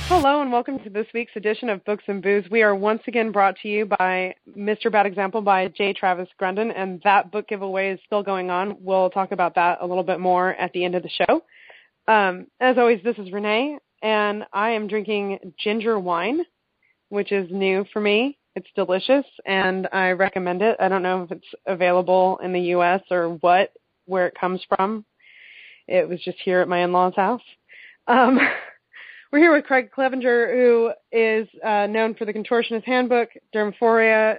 Hello and welcome to this week's edition of Books and Booze. We are once again brought to you by Mr. Bad Example by J. Travis Grundon, and that book giveaway is still going on. We'll talk about that a little bit more at the end of the show. As always, this is Renee, and I am drinking ginger wine, which is new for me. It's delicious, and I recommend it. I don't know if it's available in the U.S. or where it comes from. It was just here at my in-laws' house. We're here with Craig Clevenger, who is known for The Contortionist Handbook, Dermaphoria,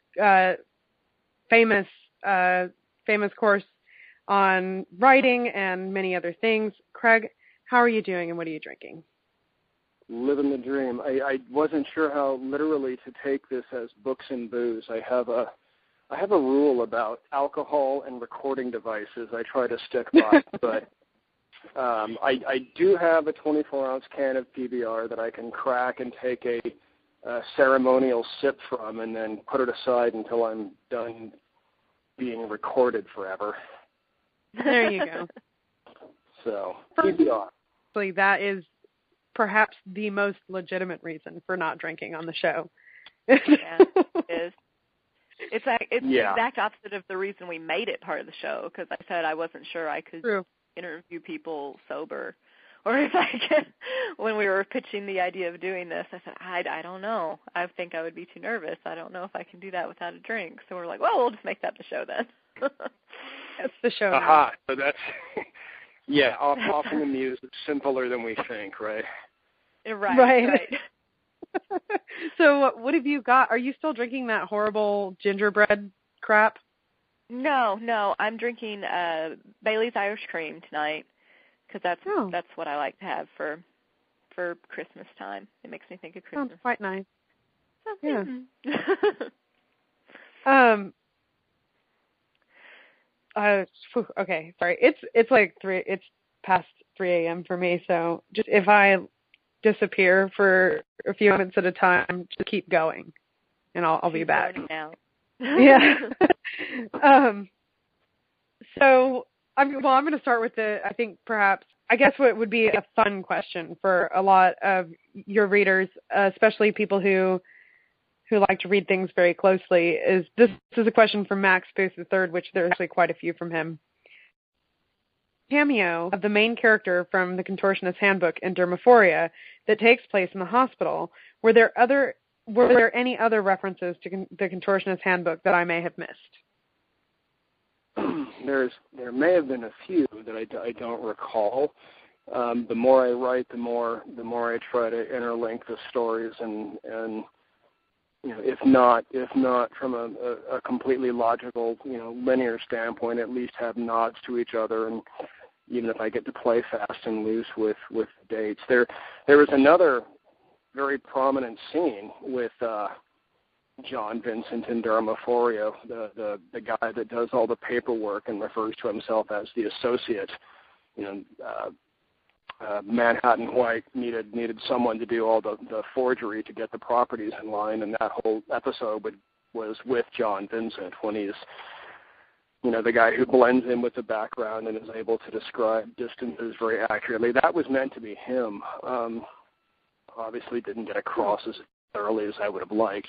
famous course on writing, and many other things. Craig, how are you doing, and what are you drinking? Living the dream. I wasn't sure how literally to take this as Books and Booze. I have a rule about alcohol and recording devices I try to stick by, but I do have a 24-ounce can of PBR that I can crack and take a ceremonial sip from and then put it aside until I'm done being recorded forever. There you go. So, PBR. That is perhaps the most legitimate reason for not drinking on the show. Yeah, it is. It's the Yeah. exact opposite of the reason we made it part of the show, because I said I wasn't sure I could interview people sober. Or if I could, when we were pitching the idea of doing this, I said, I don't know. I think I would be too nervous. I don't know if I can do that without a drink. So we're like, well, we'll just make that the show then. That's the show. Aha. So that's, yeah, often the muse is simpler than we think, right? Right. So what have you got? Are you still drinking that horrible gingerbread crap? No. I'm drinking Bailey's Irish Cream tonight because that's what I like to have for Christmas time. It makes me think of Christmas. Sounds quite nice. So, yeah. Okay, sorry. It's like it's past 3 a.m. for me, so just if I disappear for a few minutes at a time, just keep going, and I'll be back. Yeah. So I'm going to start with I guess what would be a fun question for a lot of your readers, especially people who like to read things very closely, is this is a question from Max Booth III, which there's actually quite a few from him. Cameo of the main character from The Contortionist Handbook and Dermaphoria that takes place in the hospital. Were there any other references to The Contortionist Handbook that I may have missed? There may have been a few that I don't recall. The more I write, the more I try to interlink the stories, and you know, if not from a completely logical, linear standpoint, at least have nods to each other. And even if I get to play fast and loose with dates, there was another very prominent scene with John Vincent in Dermaphoria, the guy that does all the paperwork and refers to himself as the associate. Manhattan White needed someone to do all the forgery to get the properties in line, and that whole episode was with John Vincent when he's, the guy who blends in with the background and is able to describe distances very accurately. That was meant to be him. Obviously didn't get across as thoroughly as I would have liked.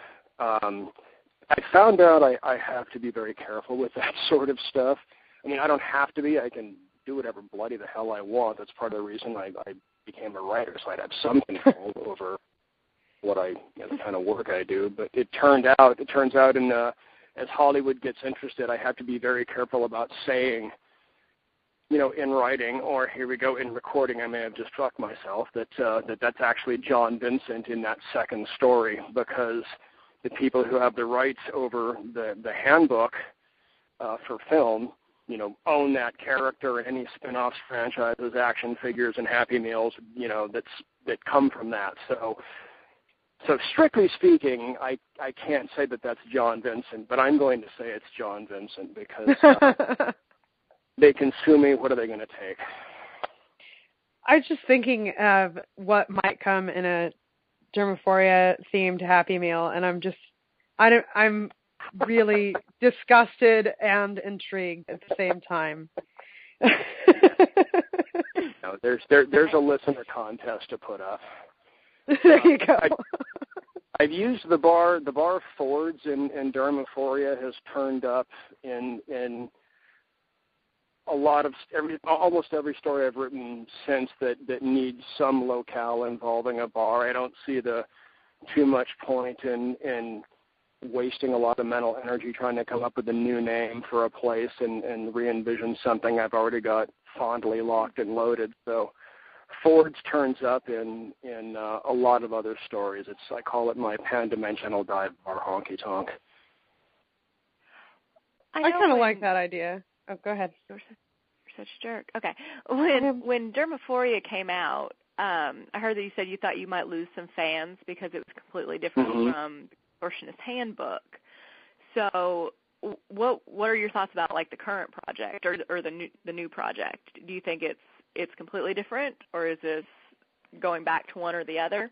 I found out I have to be very careful with that sort of stuff. I mean, I don't have to be. I can do whatever bloody the hell I want. That's part of the reason I became a writer, so I'd have some control over what the kind of work I do. But it turns out in as Hollywood gets interested, I have to be very careful about saying, in writing, or here we go, in recording, I may have just struck myself, that's actually John Vincent in that second story, because the people who have the rights over the handbook for film, own that character and any spin-offs, franchises, action figures, and Happy Meals, that come from that. So strictly speaking, I can't say that that's John Vincent, but I'm going to say it's John Vincent because they can sue me. What are they going to take? I was just thinking of what might come in a Dermaphoria-themed Happy Meal, and I'm really disgusted and intrigued at the same time. There's a listener contest to put up. There you go. I've used the bar Fords in Dermaphoria has turned up in a lot of almost every story I've written since that needs some locale involving a bar. I don't see too much point in wasting a lot of mental energy trying to come up with a new name for a place and re-envision something I've already got fondly locked and loaded. So Fords turns up in a lot of other stories. I call it my pan-dimensional dive bar honky tonk. I kind of like that idea. Oh, go ahead. You're such a jerk. Okay. When Dermaphoria came out, I heard that you said you thought you might lose some fans because it was completely different from the Contortionist Handbook. So what are your thoughts about like the current project or the new project? Do you think it's completely different, or is this going back to one or the other?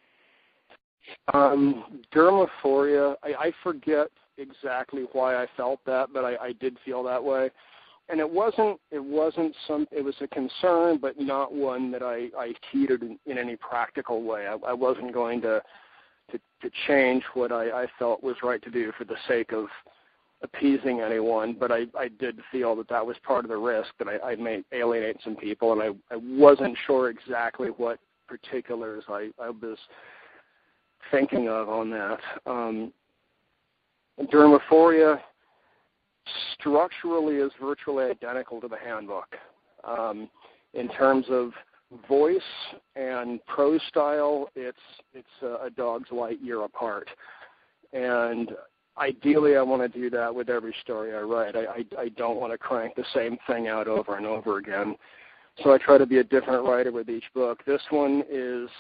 Dermaphoria, I forget exactly why I felt that, but I did feel that way. And it was a concern, but not one that I heeded in any practical way. I wasn't going to change what I felt was right to do for the sake of appeasing anyone, but I did feel that was part of the risk, that I may alienate some people, and I wasn't sure exactly what particulars I was thinking of on that. Dermaphoria structurally is virtually identical to the handbook. In terms of voice and prose style, it's a dog's light year apart. And ideally, I want to do that with every story I write. I don't want to crank the same thing out over and over again. So I try to be a different writer with each book. This one is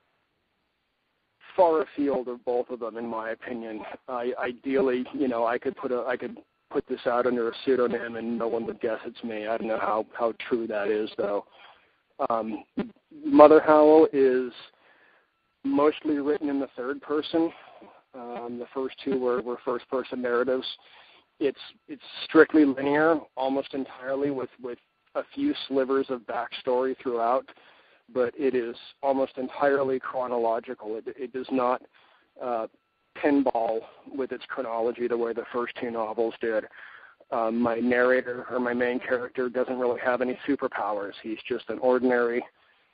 far afield of both of them, in my opinion. Ideally, I could put this out under a pseudonym and no one would guess it's me. I don't know how true that is, though. Mother Howl is mostly written in the third person. The first two were first-person narratives. It's strictly linear, almost entirely, with a few slivers of backstory throughout, but it is almost entirely chronological. It does not pinball with its chronology the way the first two novels did. My narrator, or my main character, doesn't really have any superpowers. He's just an ordinary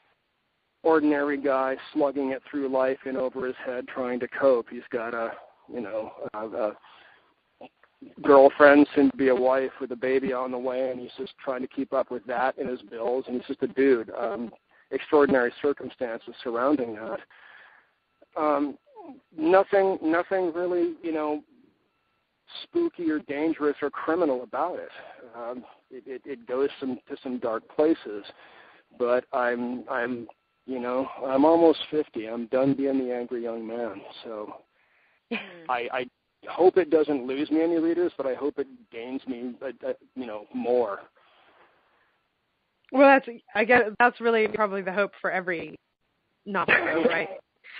guy slugging it through life in over his head, trying to cope. He's got a girlfriend, soon to be a wife, with a baby on the way, and he's just trying to keep up with that and his bills, and he's just a dude. Extraordinary circumstances surrounding that. Nothing really, spooky or dangerous or criminal about it. It goes to some dark places, but I'm almost 50. I'm done being the angry young man. So I hope it doesn't lose me any readers, but I hope it gains me, more. Well, I guess that's really probably the hope for every novel, right?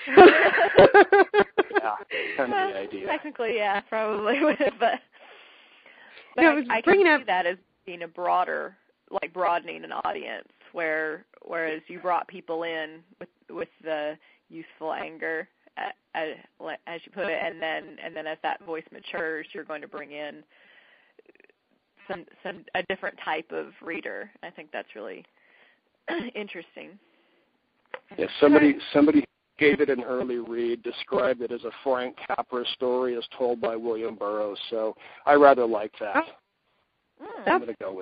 Yeah, kind of the idea. Technically, yeah, probably would, but I can see that as being a broader, like broadening an audience, whereas you brought people in with the youthful anger, as you put it, and then as that voice matures, you're going to bring in a different type of reader. I think that's really interesting. Yeah, somebody gave it an early read, described it as a Frank Capra story as told by William Burroughs, so I rather like that. I'm going to go with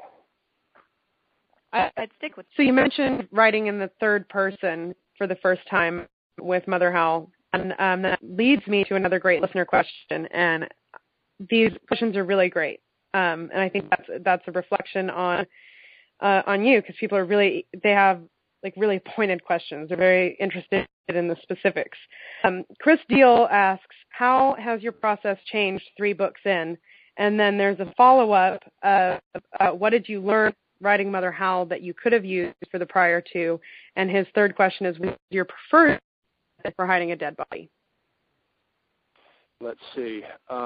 I'd stick with. So you mentioned writing in the third person for the first time with Mother Howl, and that leads me to another great listener question, and these questions are really great, and I think that's a reflection on you, because people they have like really pointed questions. They're very interested in the specifics. Chris Deal asks, how has your process changed 3 books in? And then there's a follow-up what did you learn writing Mother Howl that you could have used for the prior 2? And his third question is, what's your preferred for hiding a dead body? Let's see.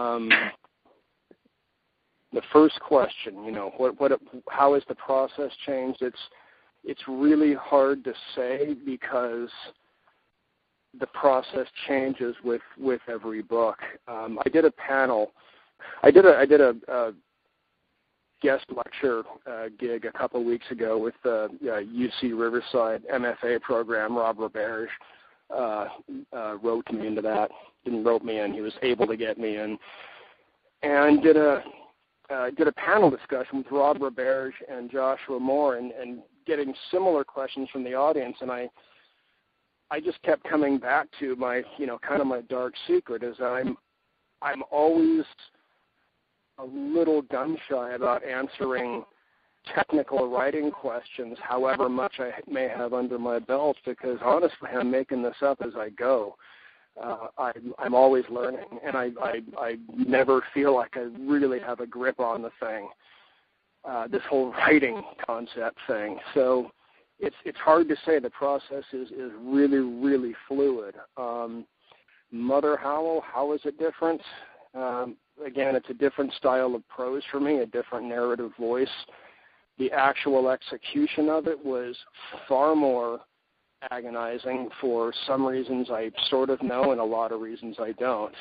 The first question, how has the process changed? It's really hard to say, because the process changes with every book. I did a panel. I did a guest lecture gig a couple of weeks ago with the UC Riverside MFA program. Rob Roberge wrote me into that. Didn't rope me in. He was able to get me in, and did a panel discussion with Rob Roberge and Joshua Moore, and getting similar questions from the audience. And I just kept coming back to my, kind of my dark secret is I'm always a little gun shy about answering technical writing questions, however much I may have under my belt, because honestly, I'm making this up as I go. I'm always learning, and I never feel like I really have a grip on the thing, this whole writing concept thing. So it's hard to say. The process is really, really fluid. Mother Howl, how is it different? Again, it's a different style of prose for me, a different narrative voice. The actual execution of it was far more agonizing for some reasons I sort of know and a lot of reasons I don't.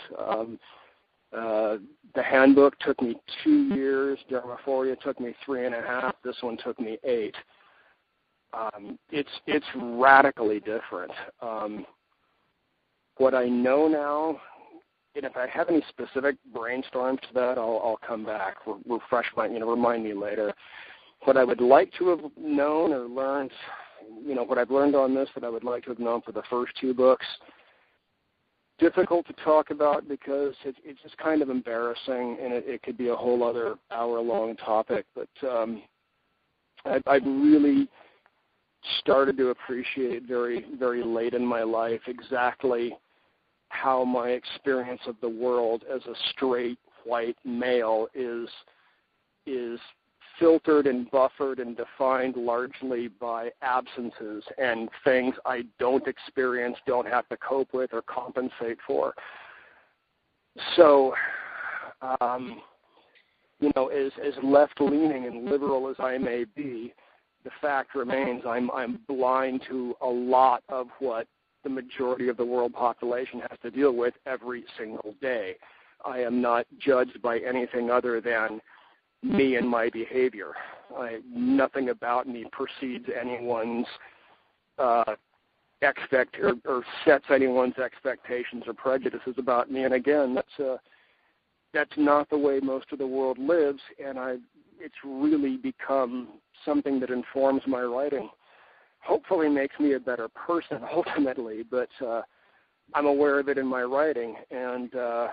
The handbook took me 2 years. Dermaphoria took me 3.5. This one took me 8. It's radically different. What I know now, and if I have any specific brainstorms to that, I'll come back, refresh my, remind me later. What I would like to have known or learned, what I've learned on this that I would like to have known for the first 2 books, difficult to talk about because it's just kind of embarrassing, and it could be a whole other hour-long topic. But I've really started to appreciate very, very late in my life exactly how my experience of the world as a straight white male is filtered and buffered and defined largely by absences and things I don't experience, don't have to cope with or compensate for. So, as left-leaning and liberal as I may be, the fact remains I'm blind to a lot of what the majority of the world population has to deal with every single day. I am not judged by anything other than me and my behavior. Nothing about me precedes anyone's or sets anyone's expectations or prejudices about me. And again, that's not the way most of the world lives, and it's really become something that informs my writing. Hopefully makes me a better person ultimately, but I'm aware of it in my writing, and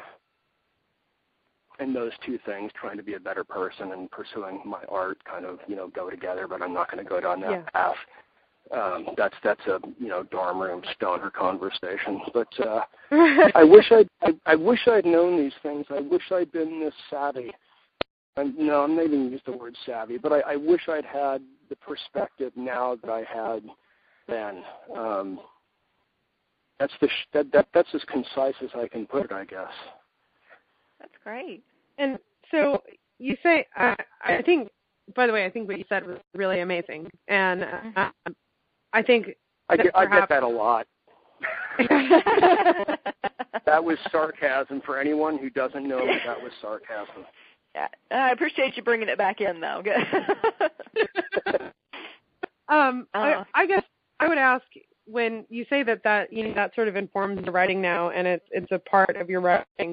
those 2 things, trying to be a better person and pursuing my art, kind of go together. But I'm not going to go down that path. That's a dorm room stoner conversation. But I wish I'd known these things. I wish I'd been this savvy. I'm not even use the word savvy, but I wish I'd had the perspective now that I had then. That's as concise as I can put it, I guess. That's great. And so you say, I think, by the way, I think what you said was really amazing. And I think I get that a lot. That was sarcasm for anyone who doesn't know that was sarcasm. Yeah, I appreciate you bringing it back in, though. I guess I would ask, when you say that that sort of informs the writing now, and it's a part of your writing.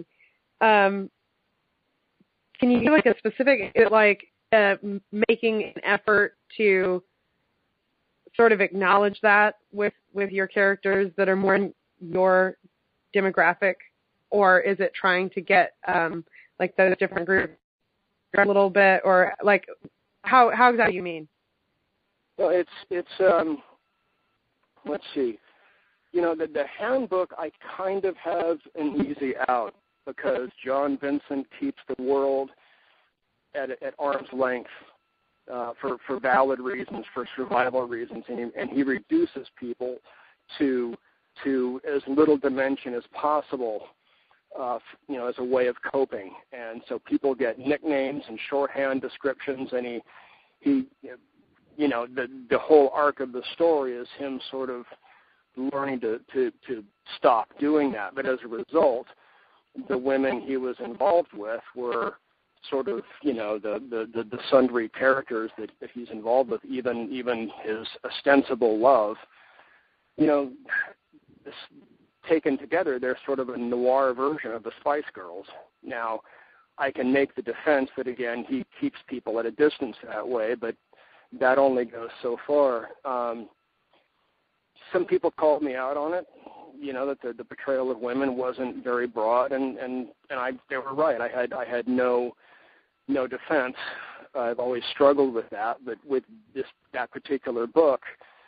Can you give like a specific, making an effort to sort of acknowledge that with your characters that are more in your demographic, or is it trying to get those different groups a little bit, or how exactly do you mean? Well, it's let's see. The handbook, I kind of have an easy out because John Vincent keeps the world at arm's length for valid reasons, for survival reasons, and he reduces people to as little dimension as possible, as a way of coping. And so people get nicknames and shorthand descriptions, and he the whole arc of the story is him sort of learning to stop doing that. But as a result, the women he was involved with were sort of, the sundry characters that he's involved with, even his ostensible love. This, taken together, they're sort of a noir version of the Spice Girls. Now, I can make the defense that, again, he keeps people at a distance that way, but that only goes so far. Some people called me out on it, that the portrayal of women wasn't very broad, and they were right. I had no defense. I've always struggled with that, but with that particular book,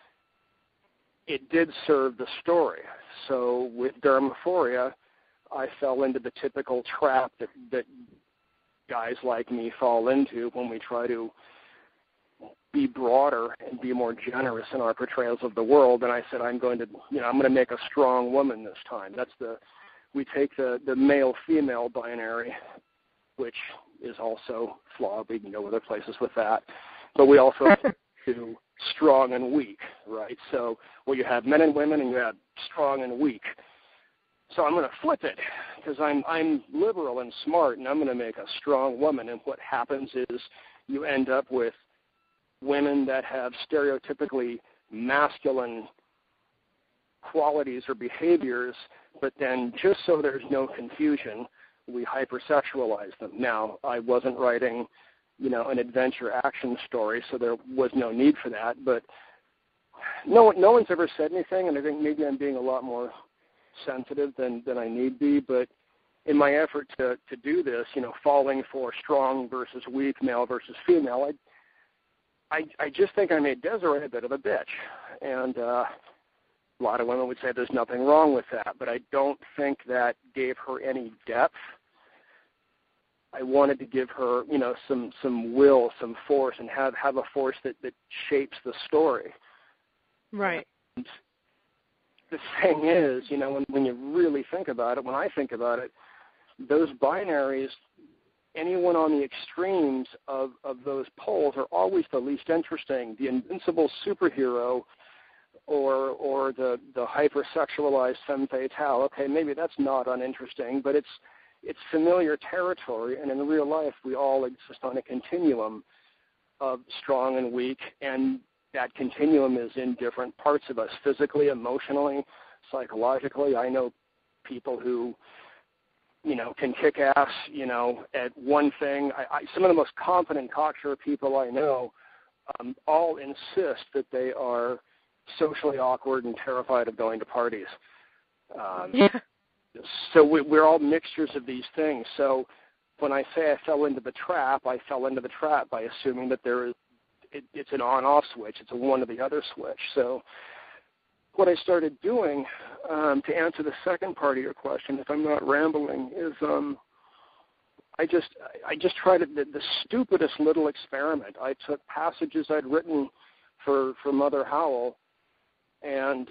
it did serve the story. So with Dermaphoria, I fell into the typical trap that guys like me fall into when we try to be broader and be more generous in our portrayals of the world. And I said, I'm going to make a strong woman this time. We take the male-female binary, which is also flawed. We can go other places with that. But we also do strong and weak, right? So you have men and women and you have strong and weak. So I'm going to flip it because I'm liberal and smart, and I'm going to make a strong woman. And what happens is you end up with women that have stereotypically masculine qualities or behaviors, but then just so there's no confusion, we hypersexualize them. Now, I wasn't writing, an adventure action story, so there was no need for that, but no one's ever said anything, and I think maybe I'm being a lot more sensitive than I need be, but in my effort to do this, falling for strong versus weak, male versus female, I just think I made Desiree a bit of a bitch, and a lot of women would say there's nothing wrong with that, but I don't think that gave her any depth. I wanted to give her, some will, some force, and have a force that shapes the story. Right. And the thing is, when you really think about it, when I think about it, those binaries, anyone on the extremes of those poles are always the least interesting. The invincible superhero or the hypersexualized femme fatale, okay, maybe that's not uninteresting, but it's familiar territory, and in real life we all exist on a continuum of strong and weak, and that continuum is in different parts of us, physically, emotionally, psychologically. I know people who, can kick ass, at one thing. Some of the most confident cocksure people I know all insist that they are socially awkward and terrified of going to parties. So we're all mixtures of these things. So when I say I fell into the trap, I fell into the trap by assuming that it's an on-off switch. It's a one or the other switch. So what I started doing, to answer the second part of your question, if I'm not rambling, is I just tried the stupidest little experiment. I took passages I'd written for Mother Howell, and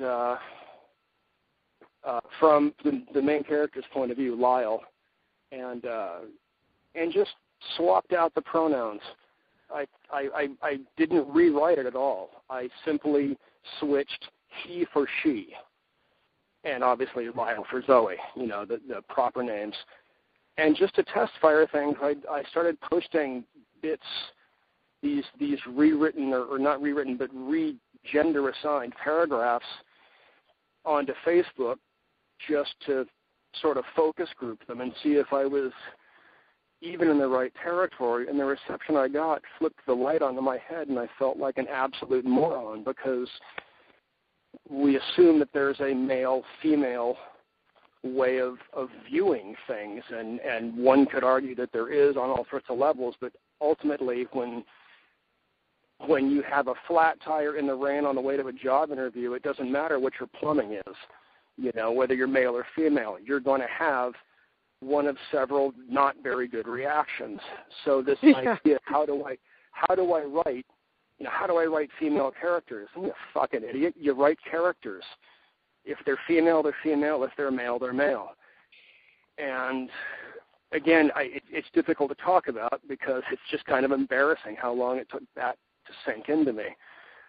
from the main character's point of view, Lyle, and just swapped out the pronouns. I didn't rewrite it at all. I simply switched he for she, and obviously Lyle for Zoe, the proper names. And just to test fire things, I started posting bits, these rewritten or not rewritten, but re-gender assigned paragraphs onto Facebook just to sort of focus group them and see if I was even in the right territory. And the reception I got flipped the light onto my head, and I felt like an absolute moron, because we assume that there's a male-female way of viewing things, and one could argue that there is on all sorts of levels, but ultimately when you have a flat tire in the rain on the way to a job interview, it doesn't matter what your plumbing is. Whether you're male or female, you're going to have one of several not very good reactions. So this idea, how do I write, how do I write female characters? I'm a fucking idiot. You write characters. If they're female, they're female. If they're male, they're male. And again, it's difficult to talk about because it's just kind of embarrassing how long it took that to sink into me.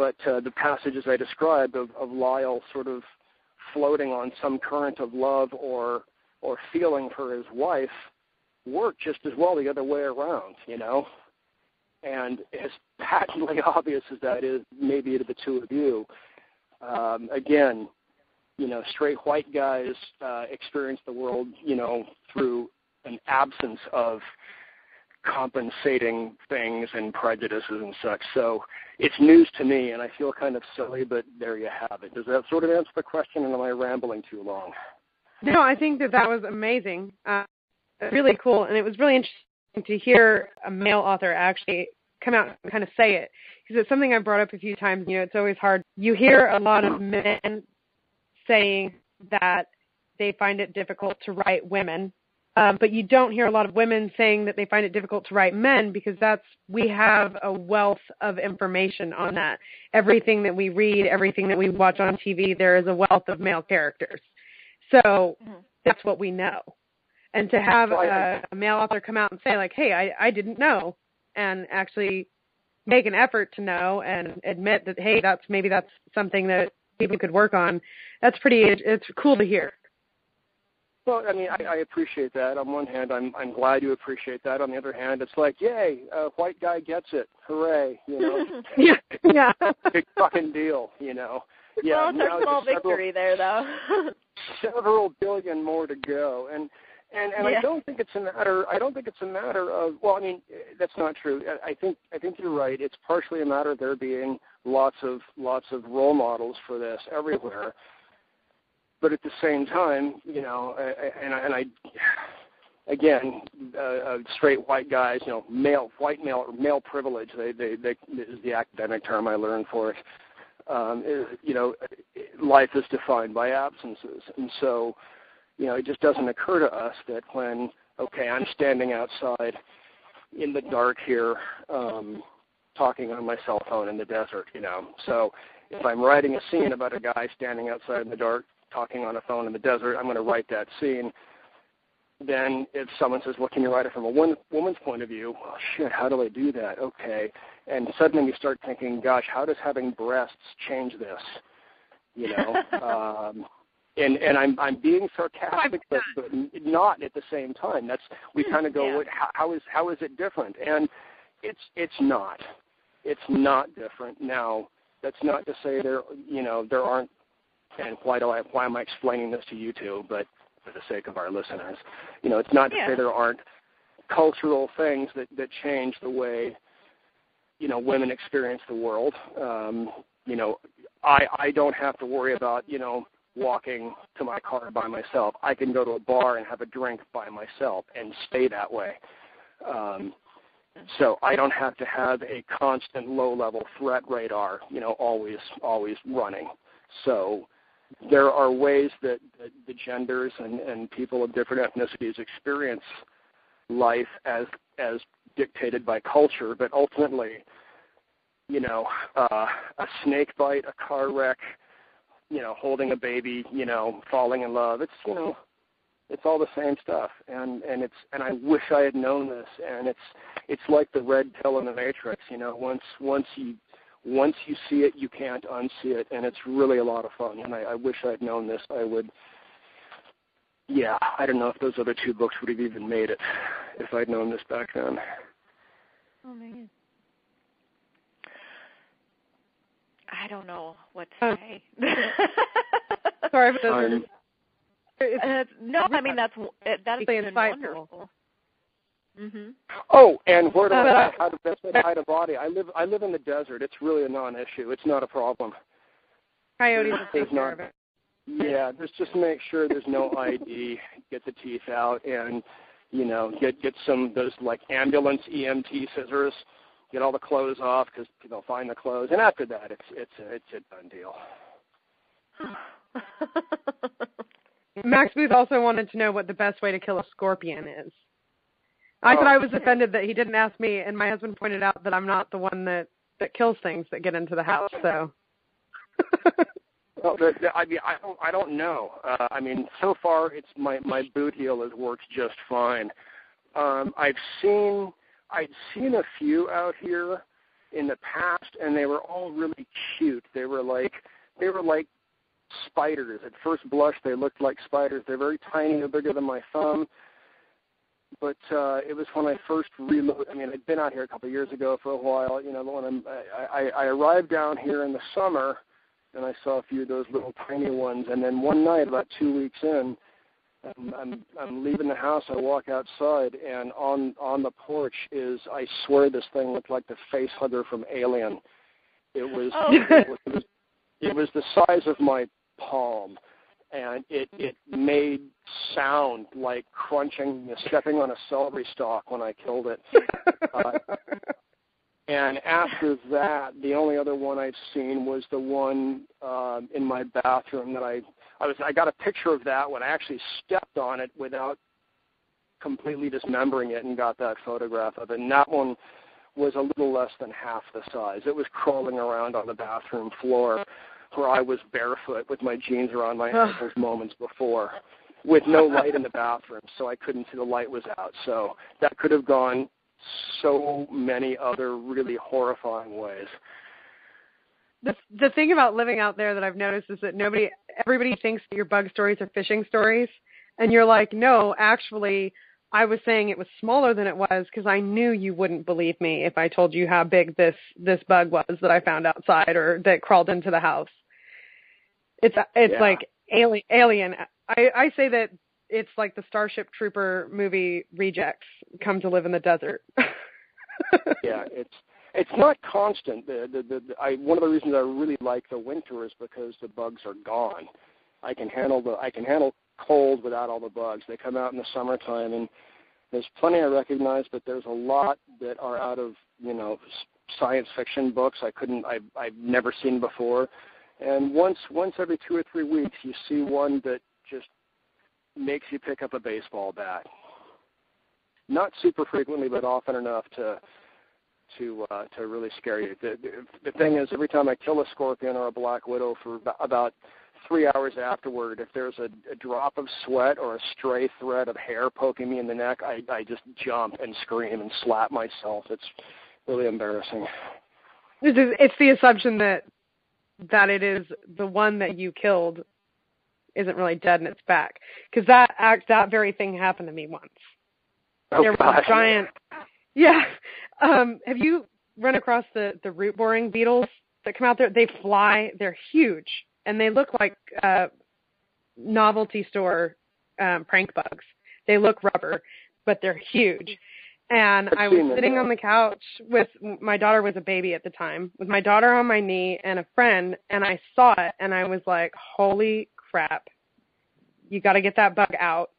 But the passages I described of Lyle sort of floating on some current of love or feeling for his wife work just as well the other way around, you know. And as patently obvious as that is, maybe to the two of you, again, you know, straight white guys experience the world, you know, through an absence of compensating things and prejudices and such. So it's news to me, and I feel kind of silly, but there you have it. Does that sort of answer the question, and am I rambling too long? No, I think that was amazing. Really cool, and it was really interesting to hear a male author actually come out and kind of say it, because it's something I've brought up a few times. You know, it's always hard. You hear a lot of men saying that they find it difficult to write women, but you don't hear a lot of women saying that they find it difficult to write men, because we have a wealth of information on that. Everything that we read, everything that we watch on TV, there is a wealth of male characters. So that's what we know. And to have a male author come out and say, like, hey, I didn't know, and actually make an effort to know and admit that, hey, that's something that people could work on, it's cool to hear. Well, I mean, I appreciate that. On one hand, I'm glad you appreciate that. On the other hand, it's like, yay, a white guy gets it. Hooray, you know. Yeah. Big fucking deal, you know. Yeah, well, it's a small victory there, though. Several billion more to go. And yeah. I don't think it's a matter of, well, I mean, that's not true. I think you're right. It's partially a matter of there being lots of role models for this everywhere. But at the same time, you know, again, straight white guys, you know, male privilege. They this is the academic term I learned for it. You know, life is defined by absences, and so, you know, it just doesn't occur to us that when, okay, I'm standing outside in the dark here, talking on my cell phone in the desert, you know. So if I'm writing a scene about a guy standing outside in the dark talking on a phone in the desert, I'm going to write that scene. Then if someone says, well, can you write it from a woman's point of view? Well, shit, how do I do that? Okay. And suddenly you start thinking, gosh, how does having breasts change this? You know? And I'm being sarcastic, but not at the same time. We kind of go, how is it different? And it's not. It's not different. Now, that's not to say there aren't. And why am I explaining this to you two? But for the sake of our listeners, you know, it's not to say there aren't cultural things that change the way, you know, women experience the world. You know, I don't have to worry about, you know, walking to my car by myself. I can go to a bar and have a drink by myself and stay that way. So I don't have to have a constant low-level threat radar, you know, always running. So there are ways that the genders and people of different ethnicities experience life as dictated by culture, but ultimately, you know, a snake bite, a car wreck, you know, holding a baby, you know, falling in love. It's, you know, it's all the same stuff. And I wish I had known this. And it's like the red pill in the Matrix. You know, once you see it, you can't unsee it, and it's really a lot of fun. And I wish I'd known this. I don't know if those other two books would have even made it if I'd known this back then. Oh man. I don't know what to say. Sorry for no, I mean that's been wonderful. Mm-hmm. Oh, and where do I how to best way to hide a body? I live in the desert. It's really a non-issue. It's not a problem. Coyotes will take care of it. Yeah, just make sure there's no ID. Get the teeth out, and you know, get some those like ambulance EMT scissors. Get all the clothes off because they'll find the clothes, and after that, it's a done deal. Max Booth also wanted to know what the best way to kill a scorpion is. I thought I was offended that he didn't ask me, and my husband pointed out that I'm not the one that kills things that get into the house. So, well, I don't know. I mean, so far it's my boot heel has worked just fine. I'd seen a few out here in the past, and they were all really cute. They were like spiders. At first blush, they looked like spiders. They're very tiny, no bigger than my thumb. But it was when I first reloaded. I mean, I'd been out here a couple of years ago for a while. You know, when I arrived down here in the summer, and I saw a few of those little tiny ones. And then one night, about 2 weeks in, I'm leaving the house. I walk outside, and on the porch is, I swear, this thing looked like the face hugger from Alien. It was it was the size of my palm, and it made sound like crunching, stepping on a celery stalk when I killed it. And after that, the only other one I've seen was the one in my bathroom that I got a picture of that when I actually stepped on it without completely dismembering it and got that photograph of it. And that one was a little less than half the size. It was crawling around on the bathroom floor where I was barefoot with my jeans around my ankles moments before, with no light in the bathroom, so I couldn't see the light was out. So that could have gone so many other really horrifying ways. The thing about living out there that I've noticed is that everybody thinks that your bug stories are fishing stories, and you're like, no, actually, I was saying it was smaller than it was because I knew you wouldn't believe me if I told you how big this bug was that I found outside or that crawled into the house. It's like alien. I say that it's like the Starship Trooper movie rejects come to live in the desert. Yeah, it's not constant. One of the reasons I really like the winter is because the bugs are gone. I can handle cold without all the bugs. They come out in the summertime, and there's plenty I recognize, but there's a lot that are out of, science fiction books I've never seen before. And once every 2 or 3 weeks, you see one that just makes you pick up a baseball bat. Not super frequently, but often enough to really scare you. The thing is, every time I kill a scorpion or a black widow, for about 3 hours afterward, if there's a drop of sweat or a stray thread of hair poking me in the neck, I just jump and scream and slap myself. It's really embarrassing. It's the assumption that it is the one that you killed isn't really dead and it's back. Because that very thing happened to me once. Oh, there was a giant... Yeah. Have you run across the root boring beetles that come out there? They fly. They're huge. And they look like novelty store prank bugs. They look rubber, but they're huge. And I was sitting on the couch with my daughter was a baby at the time, with my daughter on my knee and a friend, and I saw it, and I was like, holy crap, you got to get that bug out.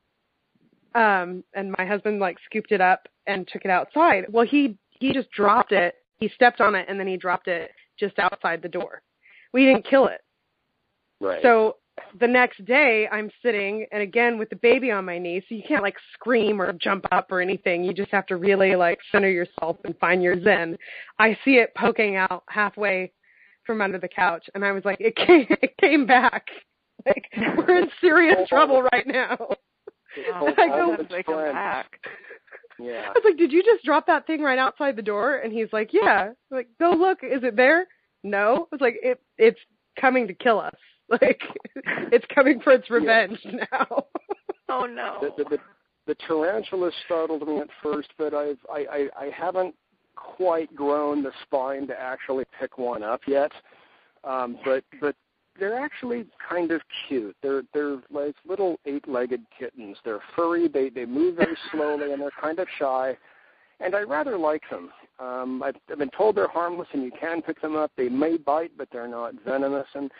And my husband, scooped it up and took it outside. Well, he just dropped it. He stepped on it, and then he dropped it just outside the door. We didn't kill it. Right. So the next day, I'm sitting, and again, with the baby on my knee, so you can't, scream or jump up or anything. You just have to really, center yourself and find your zen. I see it poking out halfway from under the couch, and I was like, it came back. We're in serious trouble right now. I go, they come back. Yeah. I was like, did you just drop that thing right outside the door? And he's like, yeah. I'm like, go look. Is it there? No. I was like, it's coming to kill us. It's coming for its revenge now. Oh no. The tarantula startled me at first, but I haven't quite grown the spine to actually pick one up yet. But they're actually kind of cute. They're like little 8-legged kittens. They're furry. They move very slowly, and they're kind of shy. And I rather like them. I've been told they're harmless, and you can pick them up. They may bite, but they're not venomous. And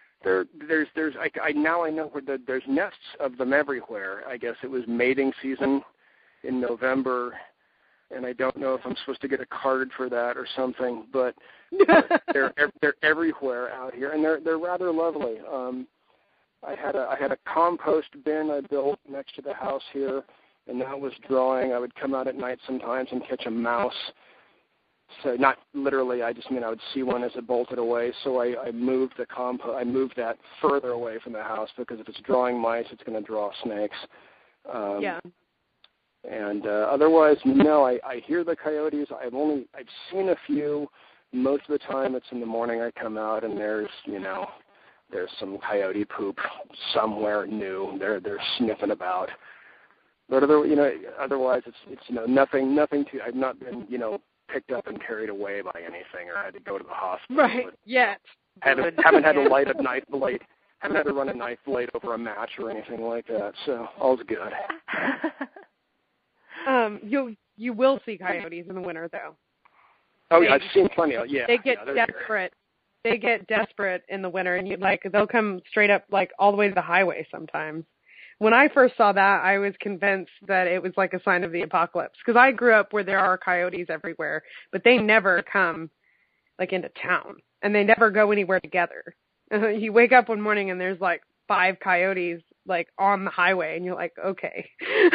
I know where there's nests of them everywhere. I guess it was mating season in November, and I don't know if I'm supposed to get a card for that or something, but they're everywhere out here, and they're rather lovely. I had a compost bin I built next to the house here, and that was drawing. I would come out at night sometimes and catch a mouse. So not literally, I just mean I would see one as it bolted away. So I moved that further away from the house because if it's drawing mice, it's going to draw snakes. Yeah. And otherwise, no, I hear the coyotes. I've seen a few. Most of the time it's in the morning I come out and there's some coyote poop somewhere new. They're sniffing about. But otherwise it's nothing too. I've not been picked up and carried away by anything or had to go to the hospital. Right. Yet. Haven't had to light a knife blade. Haven't had to run a knife blade over a match or anything like that. So all's good. You will see coyotes in the winter though. Oh yeah, I've seen plenty of They get desperate. Here. They get desperate in the winter, and they'll come straight up all the way to the highway sometimes. When I first saw that, I was convinced that it was like a sign of the apocalypse because I grew up where there are coyotes everywhere, but they never come into town, and they never go anywhere together. You wake up one morning and there's 5 coyotes on the highway, and you're like, okay.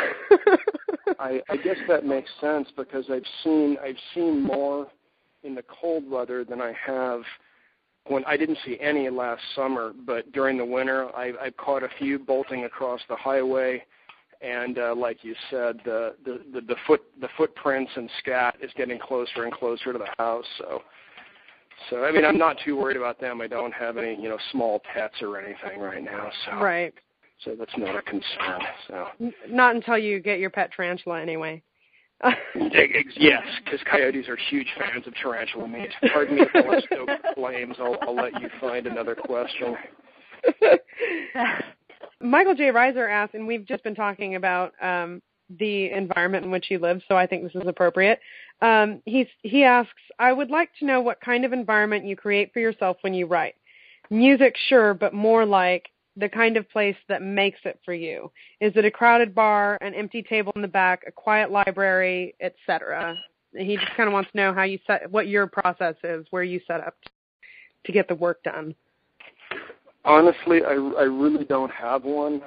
I guess that makes sense because I've seen more in the cold weather than I have when I didn't see any last summer, but during the winter I caught a few bolting across the highway, and like you said, the footprints and scat is getting closer and closer to the house. So I mean, I'm not too worried about them. I don't have any small pets or anything right now. So right. So that's not a concern. So not until you get your pet tarantula, anyway. Yes, because coyotes are huge fans of tarantula meat. Pardon me if I want to stoke the flames. I'll let you find another question. Michael J. Reiser asked, and we've just been talking about the environment in which you live, so I think this is appropriate. He asks, I would like to know what kind of environment you create for yourself when you write. Music, sure, but more like the kind of place that makes it for you. Is it a crowded bar, an empty table in the back, a quiet library, etc.? He just kind of wants to know what your process is, where you set up to get the work done. Honestly, I really don't have one.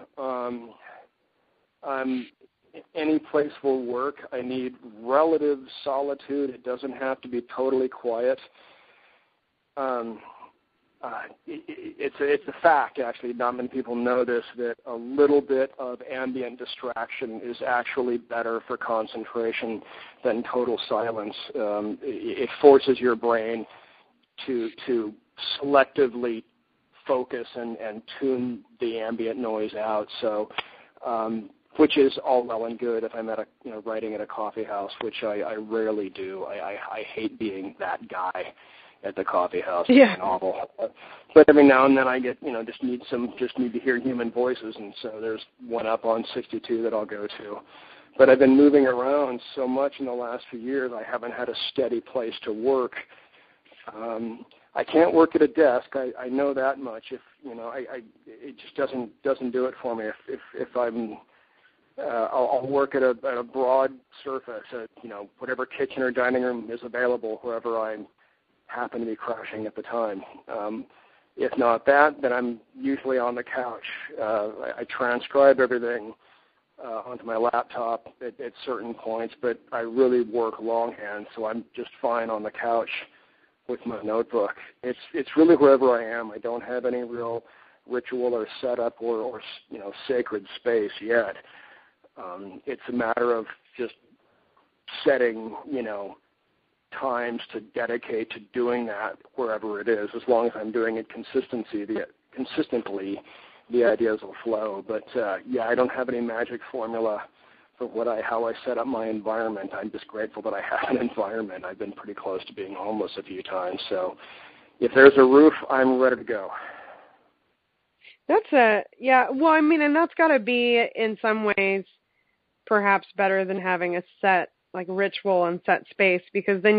Any place will work. I need relative solitude. It doesn't have to be totally quiet. It's a fact, actually. Not many people know this, that a little bit of ambient distraction is actually better for concentration than total silence. It forces your brain to selectively focus and tune the ambient noise out. So, which is all well and good if I'm at writing at a coffee house, which I rarely do. I hate being that guy at the coffee house. Yeah. It's novel. But every now and then I get, just need to hear human voices, and so there's one up on 62 that I'll go to. But I've been moving around so much in the last few years, I haven't had a steady place to work. I can't work at a desk. I know that much. If it just doesn't do it for me. If I'm I'll work at a broad surface, whatever kitchen or dining room is available, wherever I happen to be crashing at the time. If not that, then I'm usually on the couch. I transcribe everything onto my laptop at certain points, but I really work longhand, so I'm just fine on the couch with my notebook. It's really wherever I am. I don't have any real ritual or setup or sacred space yet. It's a matter of just setting, times to dedicate to doing that wherever it is. As long as I'm doing it consistently, the ideas will flow. But I don't have any magic formula for how I set up my environment. I'm just grateful that I have an environment. I've been pretty close to being homeless a few times, so if there's a roof, I'm ready to go. And that's got to be in some ways perhaps better than having a set ritual and set space, because then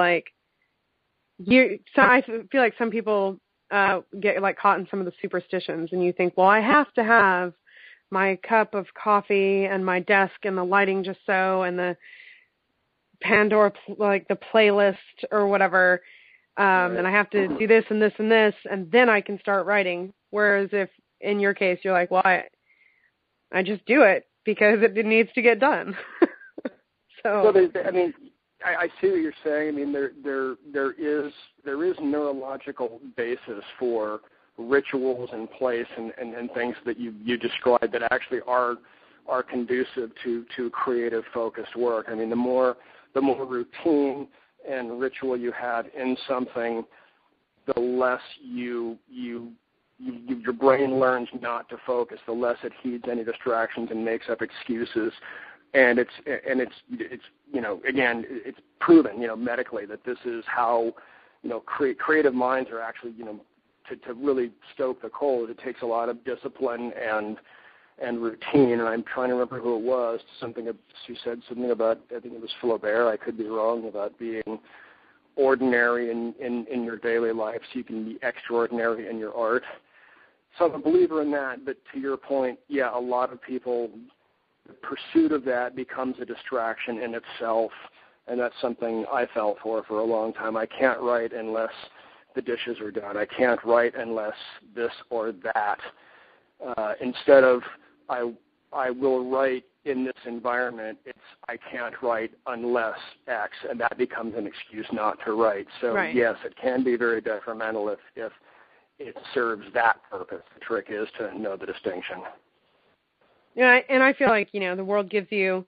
so I feel like some people get caught in some of the superstitions, and you think, well, I have to have my cup of coffee and my desk and the lighting just so, and the Pandora the playlist or whatever, and I have to do this and this and this, and then I can start writing. Whereas if in your case you're like, well, I just do it because it needs to get done. So I see what you're saying. I mean, there is neurological basis for rituals in place and things that you described that actually are are conducive to creative focused work. I mean, the more routine and ritual you have in something, the less your brain learns not to focus, the less it heeds any distractions and makes up excuses. And it's again, it's proven, medically that this is how, creative minds are actually, to really stoke the coals. It takes a lot of discipline and routine. And I'm trying to remember who it was. She said something about, I think it was Flaubert, I could be wrong, about being ordinary in your daily life so you can be extraordinary in your art. So I'm a believer in that, but to your point, yeah, a lot of people, the pursuit of that becomes a distraction in itself, and that's something I fell for a long time. I can't write unless the dishes are done. I can't write unless this or that. Instead of I will write in this environment, it's I can't write unless X, and that becomes an excuse not to write. So right. Yes, it can be very detrimental if it serves that purpose. The trick is to know the distinction. Yeah, and I feel like, the world gives you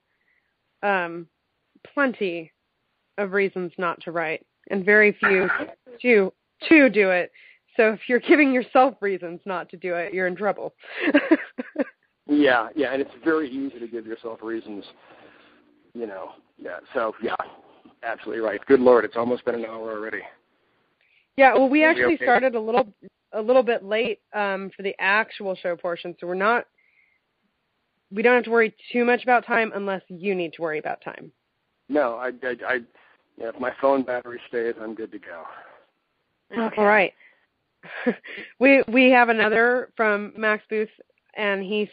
plenty of reasons not to write, and very few to do it. So if you're giving yourself reasons not to do it, you're in trouble. Yeah, and it's very easy to give yourself reasons, Yeah, so, yeah, absolutely right. Good Lord, it's almost been an hour already. Yeah, well, we actually started a little bit late for the actual show portion, so we don't have to worry too much about time unless you need to worry about time. No, if my phone battery stays, I'm good to go. Okay. All right. we have another from Max Booth, and he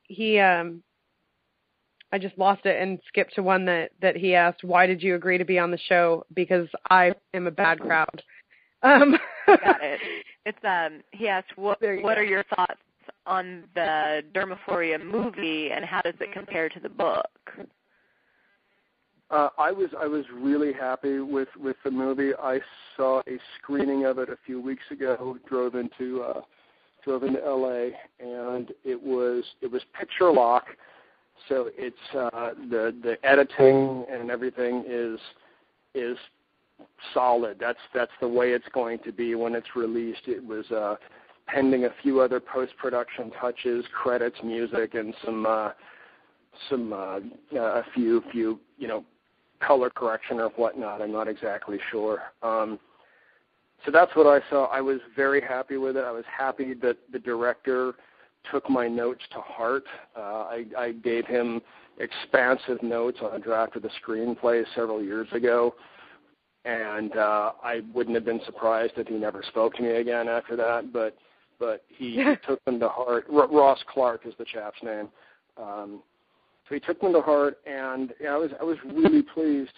I just lost it and skipped to one that he asked, why did you agree to be on the show? Because I am a bad crowd. Got it. It's he asked what are your thoughts on the Dermaphoria movie, and how does it compare to the book? I was really happy with the movie. I saw a screening of it a few weeks ago. Drove into LA, and it was picture lock. So it's the editing and everything is solid. That's the way it's going to be when it's released. It was pending a few other post-production touches, credits, music, and a few color correction or whatnot. I'm not exactly sure. So that's what I saw. I was very happy with it. I was happy that the director took my notes to heart. I gave him expansive notes on a draft of the screenplay several years ago, and I wouldn't have been surprised if he never spoke to me again after that, but he took them to heart. Ross Clark is the chap's name. So he took them to heart, and I was really pleased.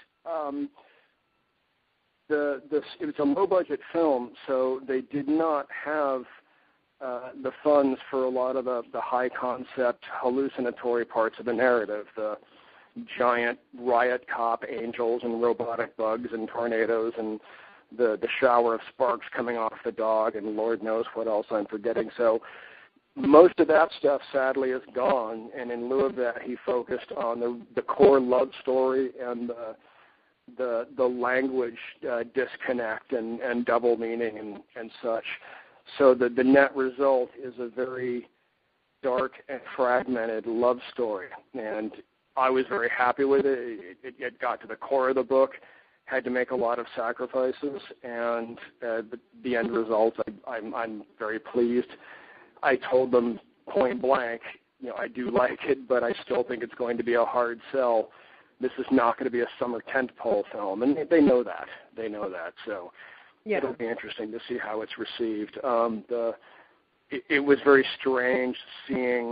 It was a low-budget film, so they did not have the funds for a lot of the high-concept, hallucinatory parts of the narrative, the giant riot cop angels and robotic bugs and tornadoes and the shower of sparks coming off the dog and Lord knows what else I'm forgetting. So most of that stuff, sadly, is gone, and in lieu of that, he focused on the core love story and the language disconnect and double meaning and such. So the net result is a very dark and fragmented love story, and I was very happy with it. It got to the core of the book, had to make a lot of sacrifices, and the end result, I'm very pleased. I told them point blank, I do like it, but I still think it's going to be a hard sell. This is not going to be a summer tentpole film, and they know that. So yeah. It'll be interesting to see how it's received. It was very strange seeing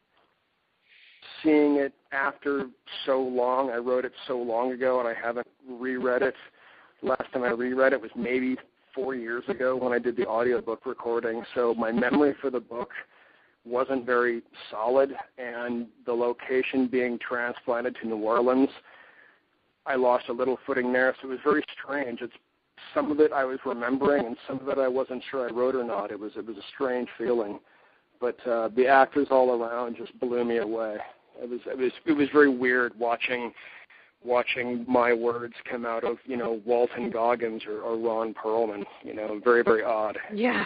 it after so long. I wrote it so long ago, and I haven't reread it. Last time I reread it was maybe 4 years ago when I did the audiobook recording, so my memory for the book wasn't very solid, and the location being transplanted to New Orleans, I lost a little footing there, so it was very strange. Some of it I was remembering, and some of it I wasn't sure I wrote or not. It was a strange feeling, but the actors all around just blew me away, It was very weird watching my words come out of, Walton Goggins or Ron Perlman, very, very odd. Yeah.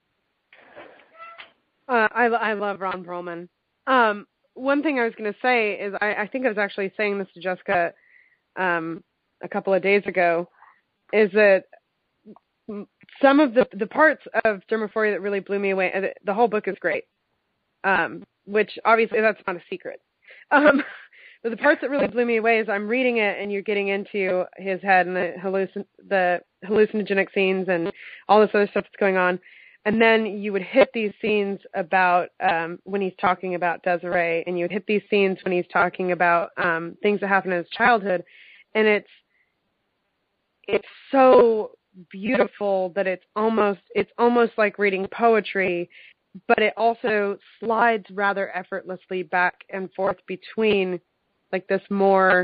I love Ron Perlman. One thing I was going to say is I think I was actually saying this to Jessica a couple of days ago, is that some of the parts of Dermaphoria that really blew me away, the whole book is great, which obviously that's not a secret. But the parts that really blew me away is I'm reading it and you're getting into his head and the hallucinogenic scenes and all this other stuff that's going on. And then you would hit these scenes about when he's talking about Desiree, and you would hit these scenes when he's talking about things that happened in his childhood. And it's so beautiful that it's almost like reading poetry, but it also slides rather effortlessly back and forth between like this more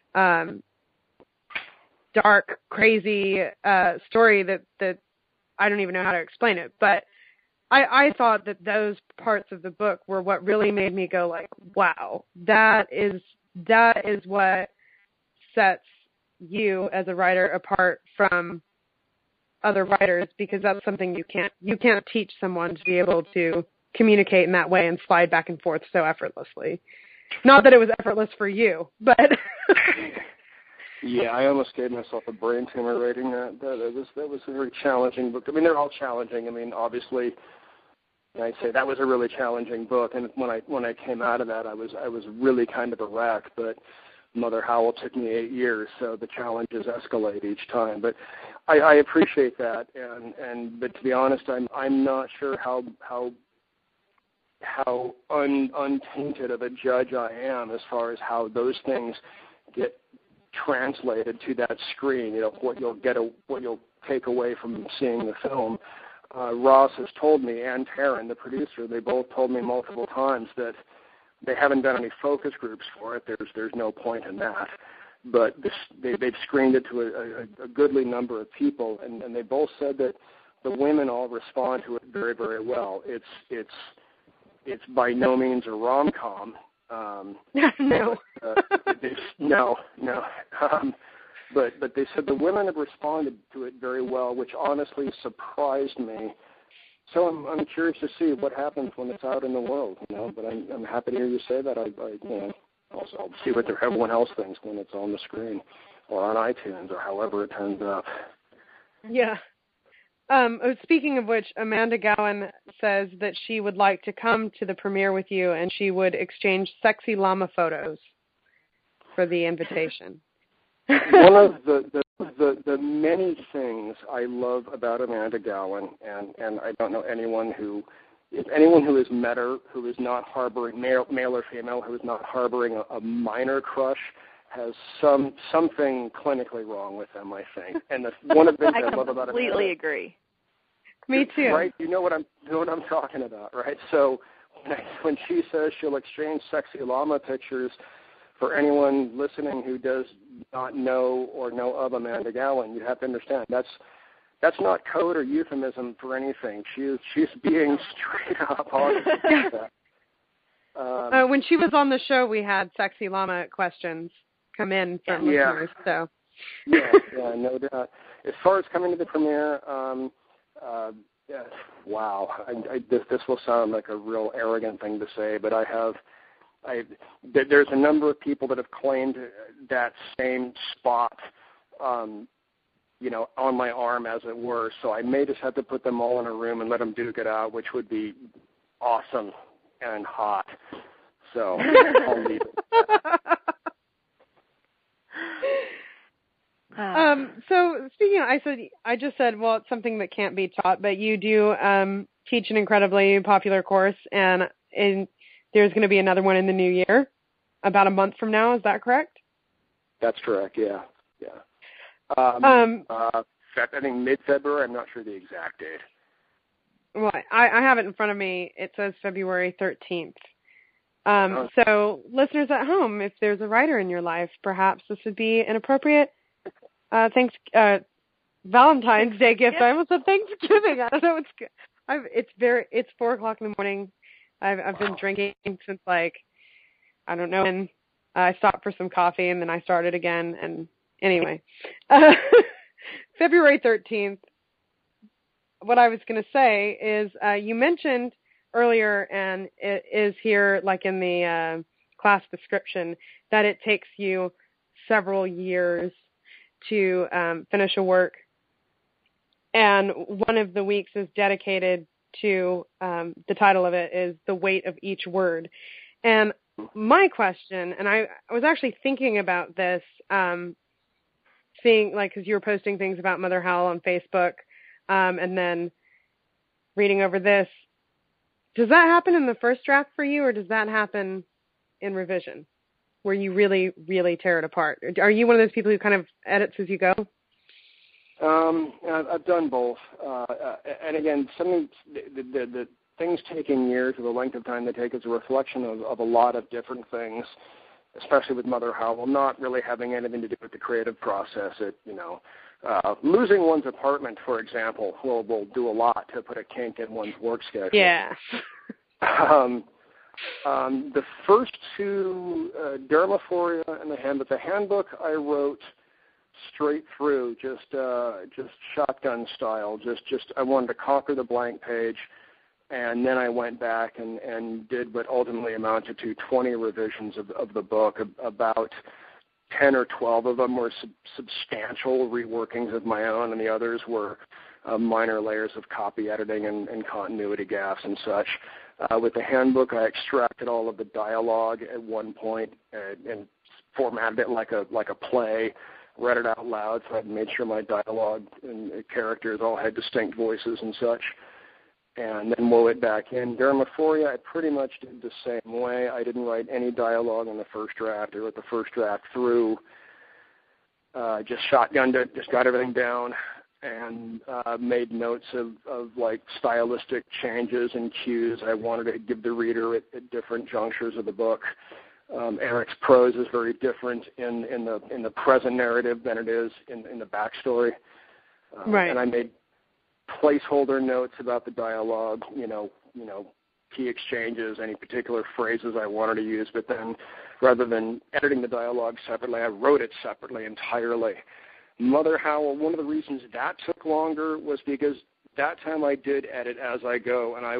dark, crazy story that I don't even know how to explain it. But I thought that those parts of the book were what really made me go like, wow, that is what sets you as a writer apart from other writers, because that's something you can't teach someone to be able to communicate in that way and slide back and forth so effortlessly. Not that it was effortless for you, but yeah, I almost gave myself a brain tumor writing that. That was a very challenging book. I mean, they're all challenging. I mean, obviously, I'd say that was a really challenging book, and when I came out of that, I was really kind of a wreck. But Mother Howell took me 8 years, so the challenges escalate each time. But I appreciate that, but to be honest, I'm not sure how untainted of a judge I am as far as how those things get translated to that screen. What you'll take away from seeing the film. Ross has told me, and Taryn, the producer, they both told me multiple times that they haven't done any focus groups for it. There's no point in that. But they've screened it to a goodly number of people, and they both said that the women all respond to it very, very well. It's by no means a rom-com. No. No. But they said the women have responded to it very well, which honestly surprised me. So I'm curious to see what happens when it's out in the world, But I'm happy to hear you say that. I'll see what everyone else thinks when it's on the screen or on iTunes or however it turns out. Yeah. Speaking of which, Amanda Gowan says that she would like to come to the premiere with you, and she would exchange sexy llama photos for the invitation. One of the many things I love about Amanda Gowan, and I don't know anyone who has met her who is not harboring, male or female, who is not harboring a minor crush, has something clinically wrong with them, I think. And one of the things I love about Amanda. I completely agree. Me too. Right? You know what I'm talking about, right? So when she says she'll exchange sexy llama pictures, for anyone listening who does not know or know of Amanda Gowan, you have to understand that's not code or euphemism for anything. She's being straight up honest about that. When she was on the show, we had sexy llama questions come in from listeners. So yeah, no doubt. As far as coming to the premiere, wow, this will sound like a real arrogant thing to say, but there's a number of people that have claimed that same spot, on my arm, as it were. So I may just have to put them all in a room and let them duke it out, which would be awesome and hot. So I'll leave it. So speaking of, I just said, well, it's something that can't be taught, but you do teach an incredibly popular course, and there's going to be another one in the new year, about a month from now. Is that correct? That's correct. Yeah. I think mid-February. I'm not sure the exact date. Well, I have it in front of me. It says February 13th. So listeners at home, if there's a writer in your life, perhaps this would be an appropriate Valentine's Day gift. I almost said Thanksgiving. I don't know. It's 4:00 in the morning. I've been drinking since like I don't know. And I stopped for some coffee, and then I started again. And anyway, February 13th, what I was going to say is you mentioned earlier, and it is here like in the class description, that it takes you several years to finish a work. And one of the weeks is dedicated to, the title of it is The Weight of Each Word. And my question, and I was actually thinking about this, seeing, like, because you were posting things about Mother Howell on Facebook, and then reading over this. Does that happen in the first draft for you, or does that happen in revision, where you really, really tear it apart? Are you one of those people who kind of edits as you go? I've done both. And again, the things taking years, or the length of time they take, is a reflection of a lot of different things, especially with Mother Howell, not really having anything to do with the creative process. Losing one's apartment, for example, will do a lot to put a kink in one's work schedule. Yeah. The first two, Dermaphoria and the handbook I wrote straight through, just shotgun style. Just I wanted to conquer the blank page, and then I went back and did what ultimately amounted to 20 revisions of the book. About 10 or 12 of them were substantial reworkings of my own, and the others were minor layers of copy editing and continuity gaffes and such. With the handbook, I extracted all of the dialogue at one point and formatted it like a play, read it out loud, so I made sure my dialogue and characters all had distinct voices and such, and then wove it back in. Dermaphoria, I pretty much did the same way. I didn't write any dialogue in the first draft. I wrote the first draft through, just shotgunned it, just got everything down, and made notes of like stylistic changes and cues I wanted to give the reader at different junctures of the book. Eric's prose is very different in the present narrative than it is in the backstory. Right. And I made placeholder notes about the dialogue, key exchanges, any particular phrases I wanted to use, but then rather than editing the dialogue separately, I wrote it separately entirely. Mother Howell, one of the reasons that took longer was because that time I did edit as I go, and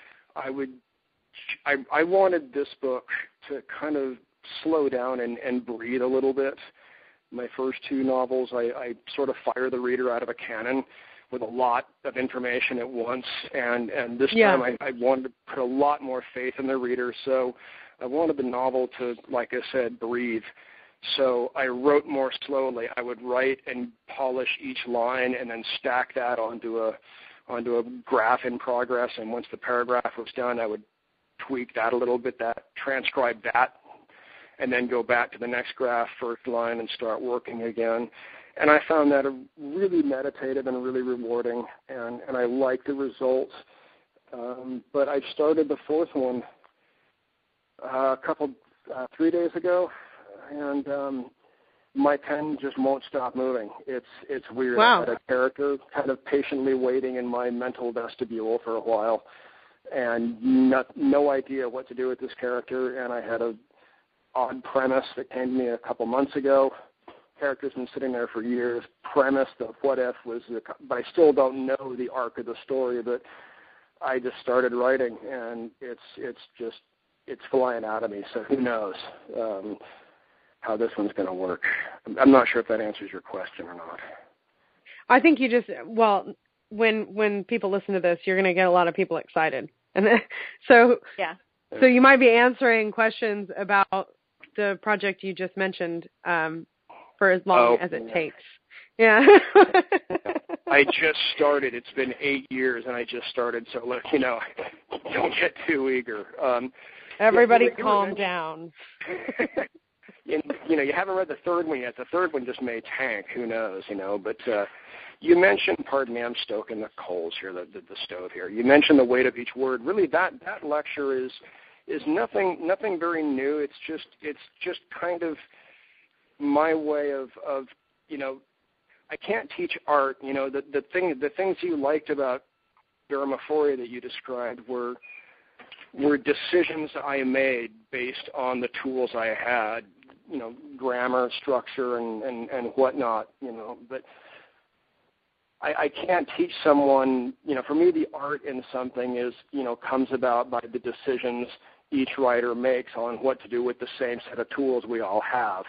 I wanted this book to kind of slow down and breathe a little bit. My first two novels, I sort of fire the reader out of a cannon with a lot of information at once, and this time I wanted to put a lot more faith in the reader, so I wanted the novel to, like I said, breathe. So I wrote more slowly. I would write and polish each line and then stack that onto a graph in progress, and once the paragraph was done, I would tweak that a little bit, transcribe that, and then go back to the next graph, first line, and start working again. And I found that really meditative and really rewarding, and I liked the results. But I started the fourth one 3 days ago, and my pen just won't stop moving. It's weird. Wow. I had a character kind of patiently waiting in my mental vestibule for a while, and no idea what to do with this character, and I had an odd premise that came to me a couple months ago. Character's been sitting there for years. Premise, the what if was, but I still don't know the arc of the story. But I just started writing, and it's flying out of me. So who knows how this one's going to work? I'm not sure if that answers your question or not. I think you just when people listen to this, you're going to get a lot of people excited, and so you might be answering questions about the project you just mentioned. For as long as it takes. Yeah. I just started. It's been 8 years, and I just started. So, look, don't get too eager. Everybody calm down. You haven't read the third one yet. The third one just may tank. Who knows, But you mentioned, pardon me, I'm stoking the coals here, the stove here. You mentioned the weight of each word. Really, that lecture is nothing very new. It's just kind of my way of I can't teach art. The things you liked about Dermaphoria that you described were were decisions I made based on the tools I had, grammar, structure, and whatnot, but I can't teach someone, for me the art in something is, comes about by the decisions each writer makes on what to do with the same set of tools we all have.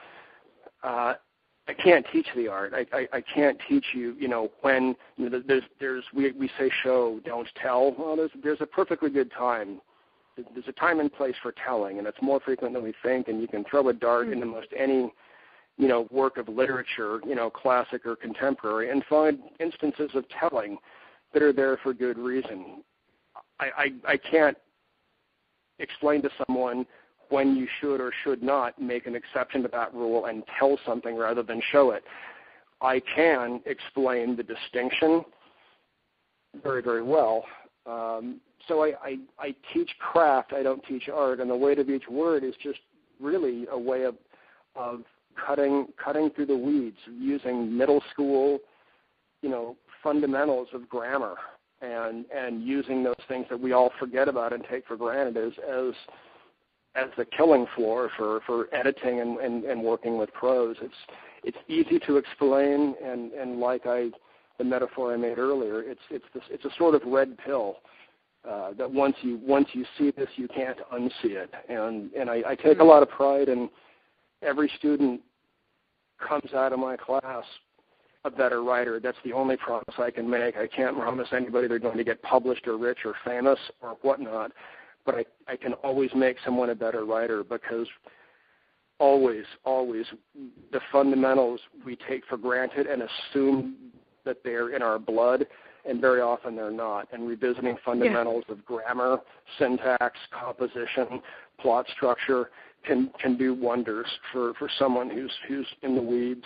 I can't teach the art. I can't teach you, when we say show, don't tell. Well, there's a perfectly good time. There's a time and place for telling, and it's more frequent than we think. And you can throw a dart into most any, work of literature, classic or contemporary, and find instances of telling that are there for good reason. I can't explain to someone when you should or should not make an exception to that rule and tell something rather than show it. I can explain the distinction very, very well. So I teach craft, I don't teach art, and the weight of each word is just really a way of cutting through the weeds, using middle school, fundamentals of grammar, and using those things that we all forget about and take for granted as the killing floor for editing and working with prose. It's easy to explain, and like the metaphor I made earlier, it's a sort of red pill that once you see this, you can't unsee it. And I take a lot of pride in every student comes out of my class a better writer. That's the only promise I can make. I can't promise anybody they're going to get published or rich or famous or whatnot, but I can always make someone a better writer, because always the fundamentals we take for granted and assume that they're in our blood, and very often they're not. And revisiting fundamentals of grammar, syntax, composition, plot structure can do wonders for someone who's in the weeds.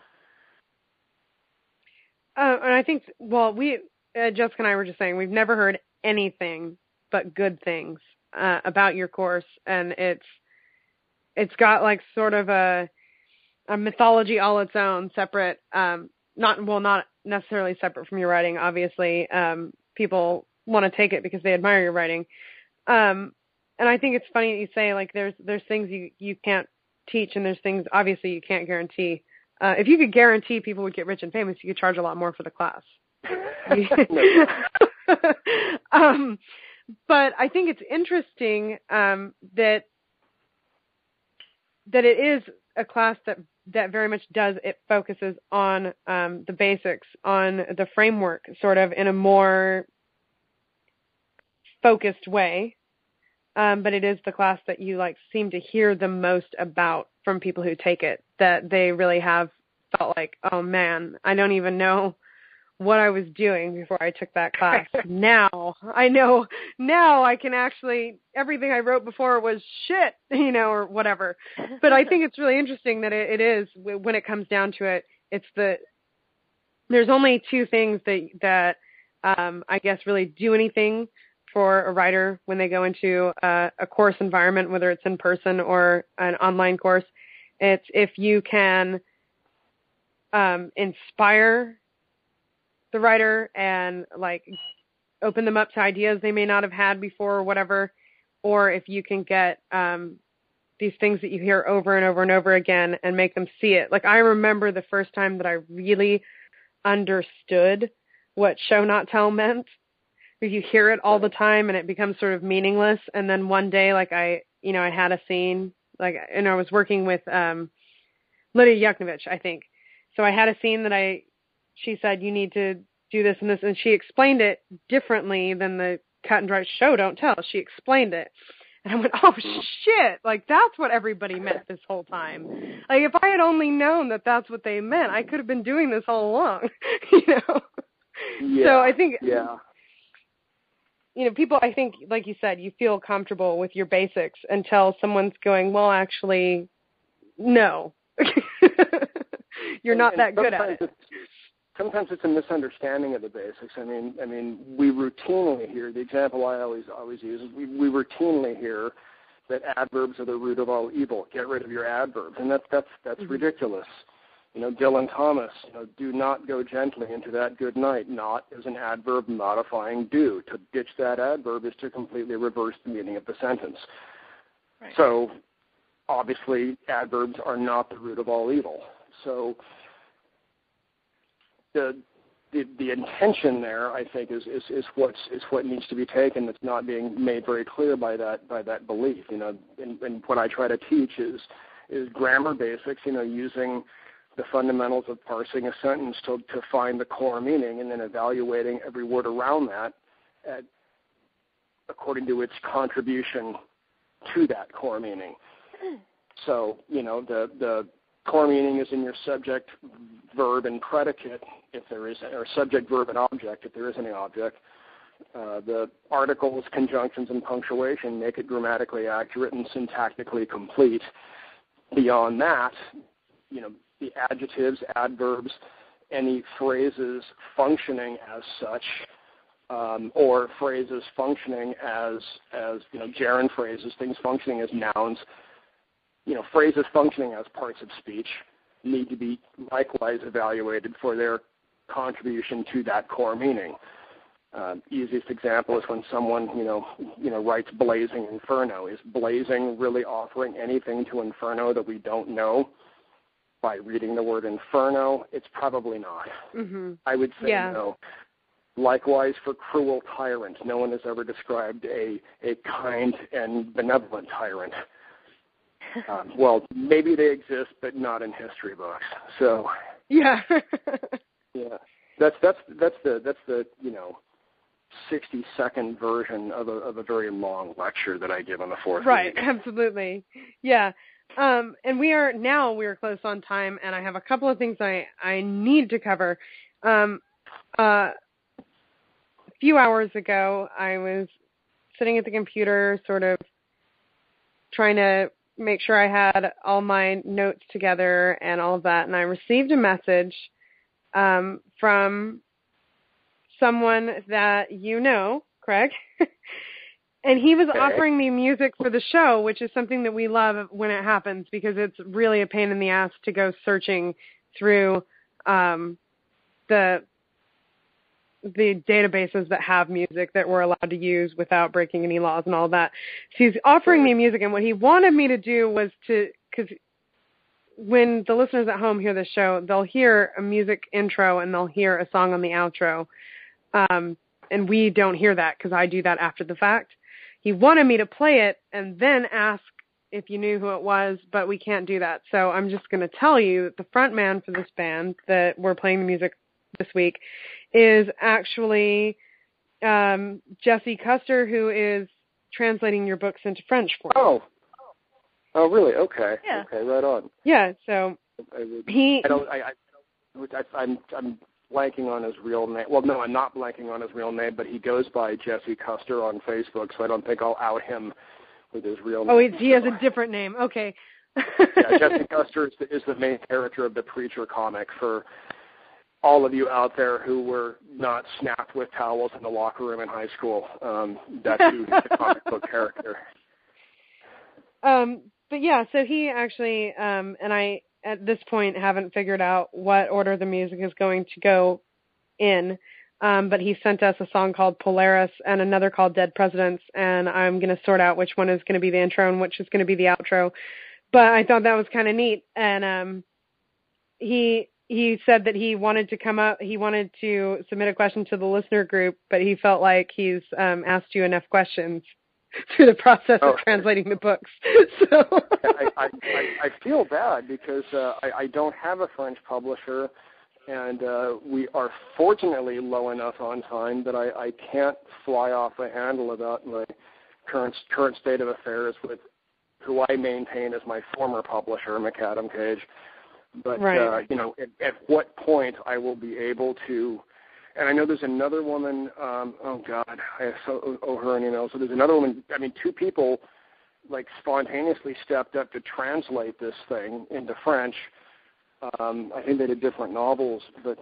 And I think, Jessica and I were just saying, we've never heard anything but good things about your course, and it's got like sort of a mythology all its own, separate, not necessarily separate from your writing. Obviously, people want to take it because they admire your writing. And I think it's funny that you say, like, there's things you can't teach, and there's things obviously you can't guarantee. If you could guarantee people would get rich and famous, you could charge a lot more for the class. But I think it's interesting that it is a class that very much it focuses on the basics, on the framework, sort of in a more focused way. But it is the class that you seem to hear the most about from people who take it, that they really have felt like, oh man, I don't even know what I was doing before I took that class. Now I know. Now I can actually, everything I wrote before was shit, or whatever. But I think it's really interesting that it is, when it comes down to it, there's only two things that I guess really do anything for a writer when they go into a course environment, whether it's in person or an online course. It's if you can inspire the writer and open them up to ideas they may not have had before or whatever, or if you can get these things that you hear over and over and over again and make them see it. I remember the first time that I really understood what show not tell meant. You hear it all the time and it becomes sort of meaningless. And then one day, I had a scene, and I was working with Lydia Yuknovich, I think. So I had a scene that she said, you need to do this and this, and she explained it differently than the cut and dry show don't tell. She explained it. And I went, oh shit, that's what everybody meant this whole time. If I had only known that that's what they meant, I could have been doing this all along, Yeah. So I think, yeah. People, I think, like you said, you feel comfortable with your basics until someone's going, well, actually, no. You're not that good at it. Sometimes it's a misunderstanding of the basics. I mean, we routinely hear, the example I always use is we routinely hear that adverbs are the root of all evil. Get rid of your adverbs, and that's ridiculous. Dylan Thomas, do not go gently into that good night. Not is an adverb modifying do. To ditch that adverb is to completely reverse the meaning of the sentence. Right. So, obviously, adverbs are not the root of all evil. So, the intention there, I think, is what needs to be taken. That's not being made very clear by that belief. And what I try to teach is grammar basics. Using the fundamentals of parsing a sentence to find the core meaning, and then evaluating every word around that according to its contribution to that core meaning. So, the core meaning is in your subject, verb, and predicate, if there is, or subject, verb, and object, if there is any object. The articles, conjunctions, and punctuation make it grammatically accurate and syntactically complete. Beyond that, the adjectives, adverbs, any phrases functioning as such, or phrases functioning as gerund phrases, things functioning as nouns, phrases functioning as parts of speech need to be likewise evaluated for their contribution to that core meaning. Easiest example is when someone, writes blazing inferno. Is blazing really offering anything to inferno that we don't know? By reading the word inferno, it's probably not. Mm-hmm. I would say no. Likewise for cruel tyrant. No one has ever described a kind and benevolent tyrant. Well, maybe they exist, but not in history books. So yeah, that's the 60-second version of a very long lecture that I give on the fourth right, week. Absolutely, yeah. And we are close on time, and I have a couple of things I need to cover. A few hours ago, I was sitting at the computer, sort of trying to make sure I had all my notes together and all of that, and I received a message from someone that Craig, and he was offering me music for the show, which is something that we love when it happens, because it's really a pain in the ass to go searching through the databases that have music that we're allowed to use without breaking any laws and all that. So he's offering me music, and what he wanted me to do was because when the listeners at home hear the show, they'll hear a music intro and they'll hear a song on the outro. And we don't hear that because I do that after the fact. He wanted me to play it and then ask if you knew who it was, but we can't do that. So I'm just going to tell you that the front man for this band that we're playing the music this week is actually Jesse Custer, who is translating your books into French for me. Oh, really? Okay. Yeah. Okay, right on. Yeah. So I'm blanking on his real name. Well, no, I'm not blanking on his real name, but he goes by Jesse Custer on Facebook, so I don't think I'll out him with his real name. Oh, he has a different name. Okay. Yeah, Jesse Custer is the main character of the Preacher comic for all of you out there who were not snapped with towels in the locker room in high school. That's who the comic book character. But yeah, so he actually, and I, at this point, haven't figured out what order the music is going to go in, but he sent us a song called Polaris and another called Dead Presidents, and I'm going to sort out which one is going to be the intro and which is going to be the outro. But I thought that was kind of neat, and he said that he wanted to submit a question to the listener group, but he felt like he's asked you enough questions through the process of translating the books. So I feel bad because I don't have a French publisher, and we are fortunately low enough on time that I can't fly off the handle about my current state of affairs with who I maintain as my former publisher, McAdam Cage. But, right. At what point I will be able to, and I know there's another woman, oh God, I owe her an email. So there's another woman, two people like spontaneously stepped up to translate this thing into French. I think they did different novels, but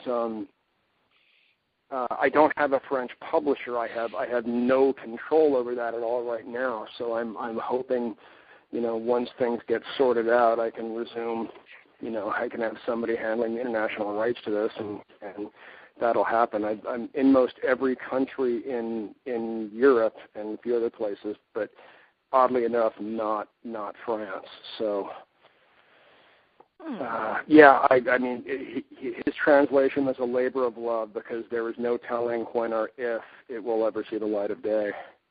I don't have a French publisher. I have no control over that at all right now. So I'm hoping, once things get sorted out, I can resume I can have somebody handling the international rights to this, and that'll happen. I'm in most every country in Europe and a few other places, but oddly enough, not France. So, I mean, his translation was a labor of love because there is no telling when or if it will ever see the light of day.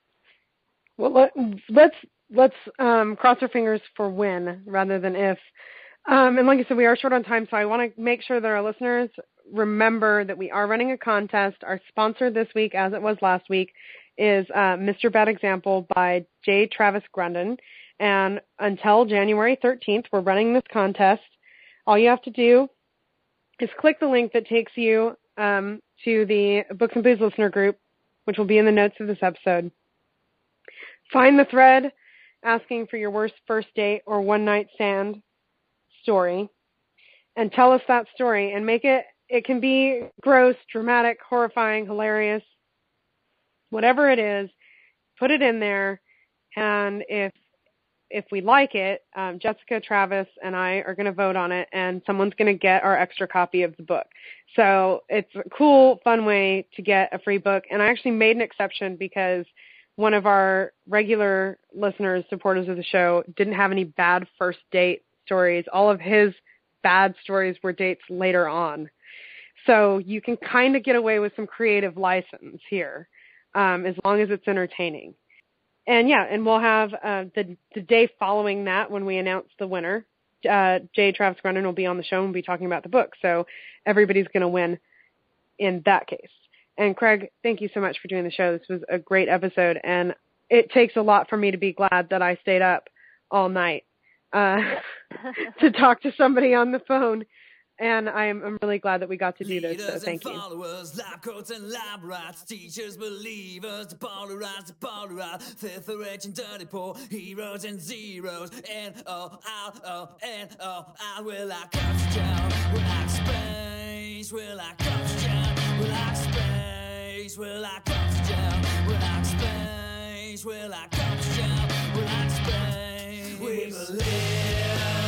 Well, let's cross our fingers for when rather than if. And like I said, we are short on time, so I want to make sure that our listeners remember that we are running a contest. Our sponsor this week, as it was last week, is Mr. Bad Example by J. Travis Grundon. And until January 13th, we're running this contest. All you have to do is click the link that takes you to the Books and Booze listener group, which will be in the notes of this episode. Find the thread asking for your worst first date or one-night stand story, and tell us that story, and make it can be gross, dramatic, horrifying, hilarious, whatever it is, put it in there, and if we like it, Jessica, Travis, and I are going to vote on it, and someone's going to get our extra copy of the book. So it's a cool, fun way to get a free book, and I actually made an exception because one of our regular listeners, supporters of the show, didn't have any bad first date stories. All of his bad stories were dates later on. So you can kind of get away with some creative license here, as long as it's entertaining. And we'll have the day following that, when we announce the winner, J. Travis Grundon will be on the show and we'll be talking about the book. So everybody's going to win in that case. And Craig, thank you so much for doing the show. This was a great episode, and it takes a lot for me to be glad that I stayed up all night to talk to somebody on the phone. And I'm really glad that we got to do this, so thank you. Followers, lab coats and lab rats, teachers, believers, the polarized, fifth rich and dirty poor, heroes and zeros, N-O-R-O-N-O-R, we're like oxygen, we're like space, we're like oxygen, we're like space, we're like oxygen, we're like space, we're like oxygen, we're like space, we believe.